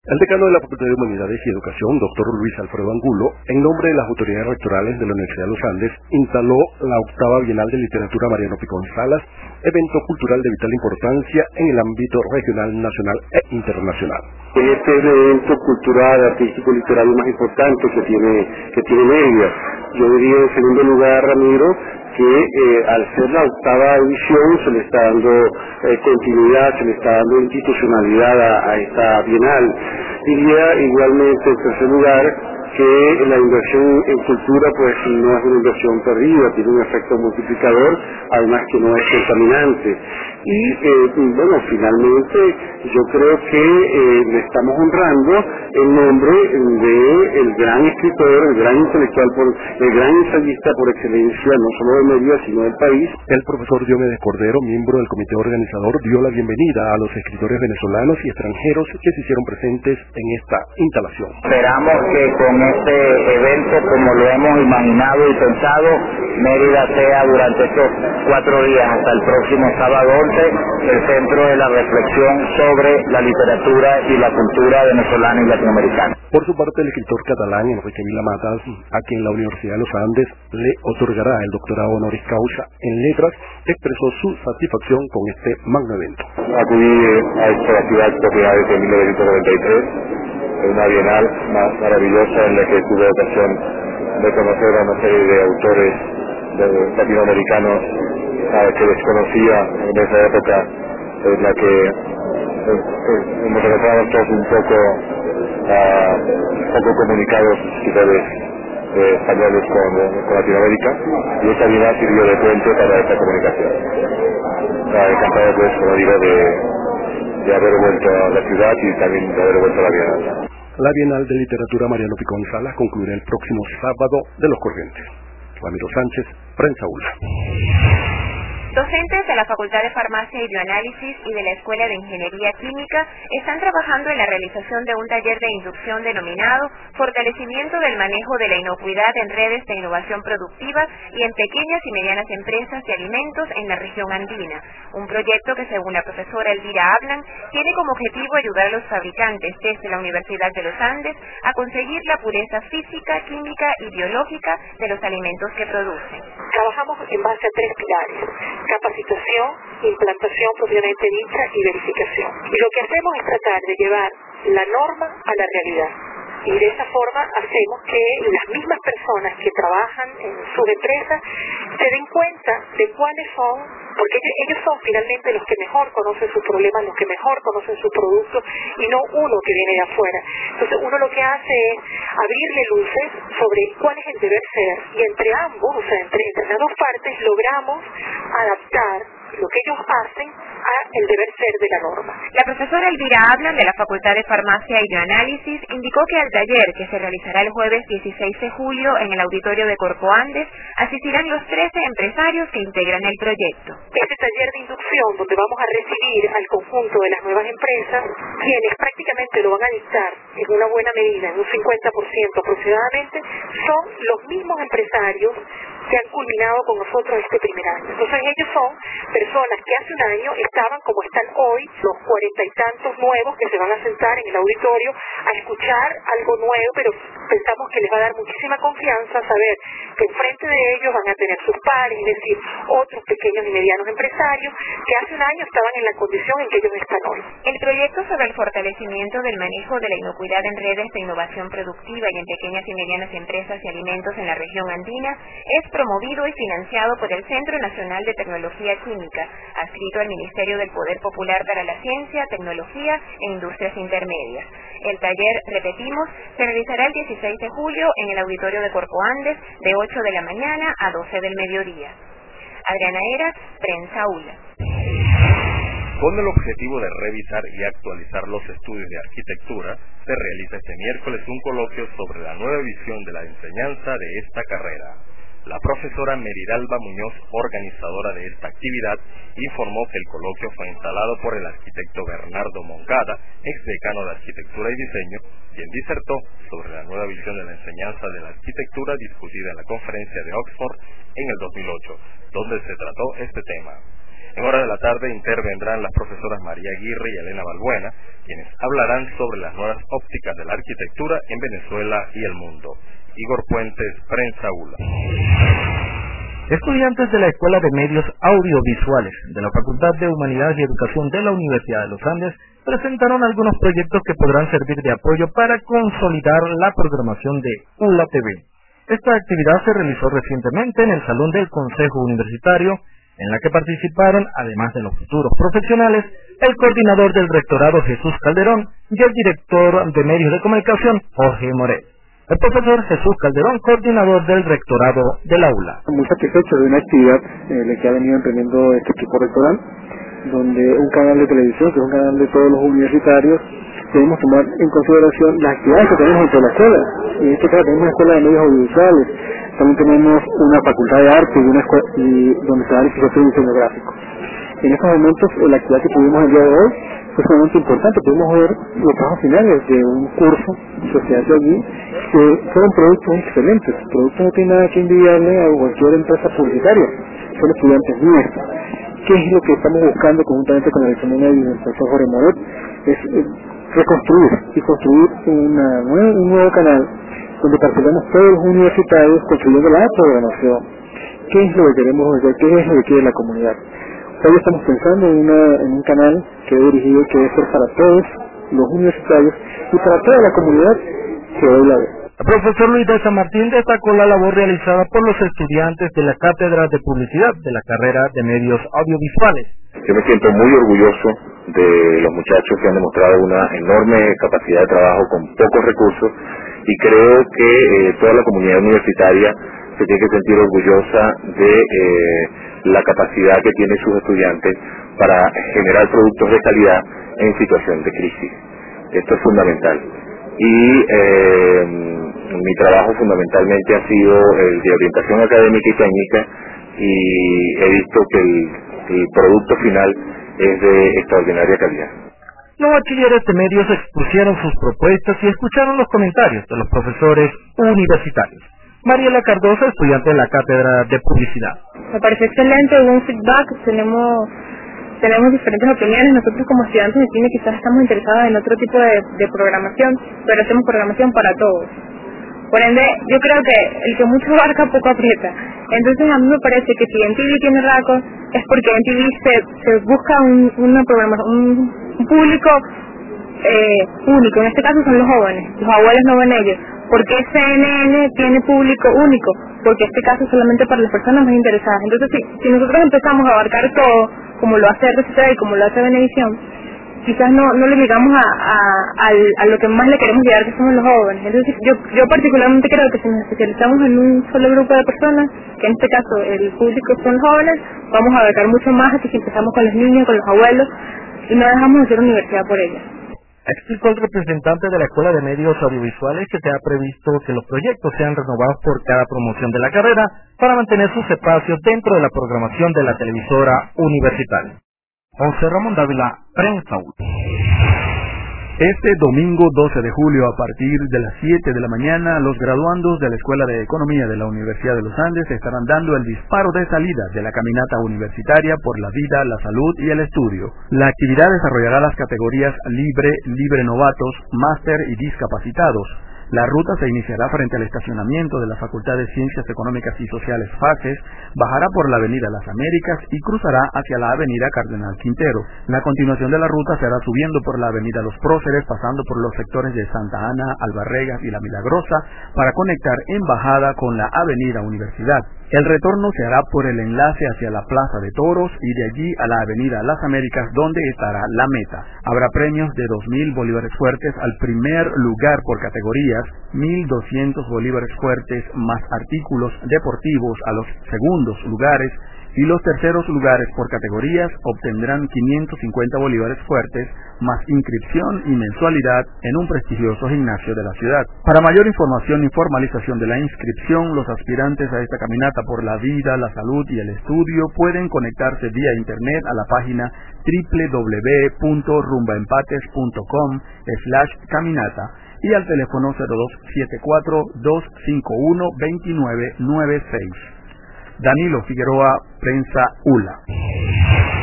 El decano de la Facultad de Humanidades y Educación, doctor Luis Alfredo Angulo, en nombre de las autoridades rectorales de la Universidad de los Andes, instaló la 8ª Bienal de Literatura Mariano Picón Salas, evento cultural de vital importancia en el ámbito regional, nacional e internacional. Este es el evento cultural, artístico y literario más importante que tiene Mérida. Yo diría en segundo lugar, Ramiro, que al ser la 8ª edición se le está dando continuidad, se le está dando institucionalidad a esta bienal. Diría igualmente en tercer lugar que la inversión en cultura pues no es una inversión perdida, tiene un efecto multiplicador, además que no es contaminante. Y bueno, finalmente yo creo que le estamos honrando el nombre del gran escritor, el gran intelectual, el gran ensayista por excelencia, no solo de Mérida, sino del país. El profesor Diomedes Cordero, miembro del comité organizador, dio la bienvenida a los escritores venezolanos y extranjeros que se hicieron presentes en esta instalación. Esperamos que con este evento, como lo hemos imaginado y pensado, Mérida sea durante estos 4 días hasta el próximo sábado 11 el centro de la reflexión sobre la literatura y la cultura venezolana y latinoamericana. Por su parte, el escritor catalán Enrique Vila Matas, a quien la Universidad de los Andes le otorgará el doctorado honoris causa en letras, expresó su satisfacción con este magno evento. Acudí a esta ciudad propiedad desde 1993. Una bienal maravillosa en la que tuve ocasión de conocer a una serie de autores latinoamericanos que desconocía en esa época, en la que nos encontrábamos todos un poco comunicados escritores españoles con Latinoamérica, y esta bienal sirvió de puente para esta comunicación. Encantado pues, como digo, de haber vuelto a la ciudad y también de haber vuelto a la Bienal. La Bienal de Literatura Mariano Picón Salas concluirá el próximo sábado de los Corrientes. Ramiro Sánchez, Prensa ULA. Docentes de la Facultad de Farmacia y Bioanálisis y de la Escuela de Ingeniería Química están trabajando en la realización de un taller de inducción denominado Fortalecimiento del manejo de la inocuidad en redes de innovación productiva y en pequeñas y medianas empresas de alimentos en la región andina, un proyecto que, según la profesora Elvira Ablan, tiene como objetivo ayudar a los fabricantes desde la Universidad de los Andes a conseguir la pureza física, química y biológica de los alimentos que producen. Trabajamos en base a 3 pilares: capacitación, implantación propiamente dicha y verificación. Y lo que hacemos es tratar de llevar la norma a la realidad. Y de esa forma hacemos que las mismas personas que trabajan en sus empresas se den cuenta de cuáles son, porque ellos son finalmente los que mejor conocen sus problemas, los que mejor conocen sus productos, y no uno que viene de afuera. Entonces uno lo que hace es abrirle luces sobre cuál es el deber ser, y entre ambos, o sea, entre las dos partes, logramos adaptar lo que ellos hacen a el deber ser de la norma. La profesora Elvira Ablan, de la Facultad de Farmacia y Bioanálisis, indicó que al taller, que se realizará el jueves 16 de julio en el auditorio de Corpo Andes, asistirán los 13 empresarios que integran el proyecto. Este taller de inducción, donde vamos a recibir al conjunto de las nuevas empresas, quienes prácticamente lo van a dictar en una buena medida, en un 50% aproximadamente, son los mismos empresarios que han culminado con nosotros este primer año. Entonces ellos son personas que hace un año estaban como están hoy, los 40 y tantos nuevos que se van a sentar en el auditorio a escuchar algo nuevo, pero pensamos que les va a dar muchísima confianza saber que enfrente de ellos van a tener sus pares, es decir, otros pequeños y medianos empresarios que hace un año estaban en la condición en que ellos están hoy. El proyecto sobre el fortalecimiento del manejo de la inocuidad en redes de innovación productiva y en pequeñas y medianas empresas y alimentos en la región andina es promovido y financiado por el Centro Nacional de Tecnología Química, adscrito al Ministerio del Poder Popular para la Ciencia, Tecnología e Industrias Intermedias. El taller, repetimos, se realizará el 16 de julio en el auditorio de Corpo Andes de 8 de la mañana a 12 del mediodía. Adriana Eras, Prensa ULA. Con el objetivo de revisar y actualizar los estudios de arquitectura, se realiza este miércoles un coloquio sobre la nueva visión de la enseñanza de esta carrera. La profesora Meridalba Muñoz, organizadora de esta actividad, informó que el coloquio fue instalado por el arquitecto Bernardo Moncada, exdecano de Arquitectura y Diseño, quien disertó sobre la nueva visión de la enseñanza de la arquitectura discutida en la conferencia de Oxford en el 2008, donde se trató este tema. En hora de la tarde intervendrán las profesoras María Aguirre y Elena Balbuena, quienes hablarán sobre las nuevas ópticas de la arquitectura en Venezuela y el mundo. Igor Puentes, Prensa ULA. Estudiantes de la Escuela de Medios Audiovisuales de la Facultad de Humanidades y Educación de la Universidad de los Andes presentaron algunos proyectos que podrán servir de apoyo para consolidar la programación de ULA TV. Esta actividad se realizó recientemente en el Salón del Consejo Universitario, en la que participaron, además de los futuros profesionales, el coordinador del rectorado Jesús Calderón y el director de Medios de Comunicación Jorge Morel. El profesor Jesús Calderón, coordinador del rectorado del aula. Muy satisfecho de una actividad en la que ha venido emprendiendo este equipo rectoral, donde un canal de televisión, que es un canal de todos los universitarios, debemos tomar en consideración las actividades que tenemos dentro de la escuela. En este caso tenemos una escuela de medios audiovisuales, también tenemos una facultad de arte y donde se da arquitectura y diseño gráfico. En estos momentos, la actividad que tuvimos el día de hoy fue sumamente importante. Pudimos ver los trabajos finales de un curso que se hace allí, que fueron productos excelentes. Los productos no tienen nada que envidiarle a cualquier empresa publicitaria, son estudiantes nuestros. ¿Qué es lo que estamos buscando conjuntamente con el examen y el profesor Jorge Moret? Es reconstruir y construir un nuevo canal donde participamos todos los universitarios construyendo la programación. ¿Qué es lo que queremos hacer? ¿Qué es lo que quiere la comunidad? Hoy estamos pensando en un canal que he dirigido, que debe ser para todos los universitarios y para toda la comunidad que hoy la ve. El profesor Luis de San Martín destacó la labor realizada por los estudiantes de la Cátedra de Publicidad de la carrera de Medios Audiovisuales. Yo me siento muy orgulloso de los muchachos que han demostrado una enorme capacidad de trabajo con pocos recursos y creo que toda la comunidad universitaria se tiene que sentir orgullosa de la capacidad que tienen sus estudiantes para generar productos de calidad en situación de crisis. Esto es fundamental. Y mi trabajo fundamentalmente ha sido el de orientación académica y técnica y he visto que el producto final es de extraordinaria calidad. Los bachilleres de medios expusieron sus propuestas y escucharon los comentarios de los profesores universitarios. Mariela Cardosa, estudiante de la Cátedra de Publicidad. Me parece excelente, hubo un feedback, tenemos diferentes opiniones. Nosotros como estudiantes de cine quizás estamos interesados en otro tipo de programación, pero hacemos programación para todos. Por ende, yo creo que el que mucho abarca poco aprieta. Entonces a mí me parece que si MTV tiene rasgos es porque MTV se busca un público único. En este caso son los jóvenes, los abuelos no ven ellos. ¿Por qué CNN tiene público único? Porque en este caso solamente para las personas más interesadas. Entonces si nosotros empezamos a abarcar todo, como lo hace RCTV y como lo hace Venevisión, quizás no le llegamos a lo que más le queremos llegar, que somos los jóvenes. Entonces yo particularmente creo que si nos especializamos en un solo grupo de personas, que en este caso el público son los jóvenes, vamos a abarcar mucho más que si empezamos con los niños, con los abuelos, y no dejamos de hacer universidad por ellos. Explicó el representante de la Escuela de Medios Audiovisuales que se ha previsto que los proyectos sean renovados por cada promoción de la carrera para mantener sus espacios dentro de la programación de la televisora universitaria. José Ramón Dávila, Prensa ULA. Este domingo 12 de julio a partir de las 7 de la mañana, los graduandos de la Escuela de Economía de la Universidad de los Andes estarán dando el disparo de salida de la caminata universitaria por la vida, la salud y el estudio. La actividad desarrollará las categorías libre novatos, máster y discapacitados. La ruta se iniciará frente al estacionamiento de la Facultad de Ciencias Económicas y Sociales FACES, bajará por la Avenida Las Américas y cruzará hacia la Avenida Cardenal Quintero. La continuación de la ruta será subiendo por la Avenida Los Próceres, pasando por los sectores de Santa Ana, Albarregas y La Milagrosa, para conectar en bajada con la Avenida Universidad. El retorno se hará por el enlace hacia la Plaza de Toros y de allí a la Avenida Las Américas, donde estará la meta. Habrá premios de 2.000 bolívares fuertes al primer lugar por categorías, 1.200 bolívares fuertes más artículos deportivos a los segundos lugares, y los terceros lugares por categorías obtendrán 550 bolívares fuertes más inscripción y mensualidad en un prestigioso gimnasio de la ciudad. Para mayor información y formalización de la inscripción, los aspirantes a esta caminata por la vida, la salud y el estudio pueden conectarse vía internet a la página www.rumbaempates.com/caminata y al teléfono 0274-251-2996. Danilo Figueroa, Prensa ULA.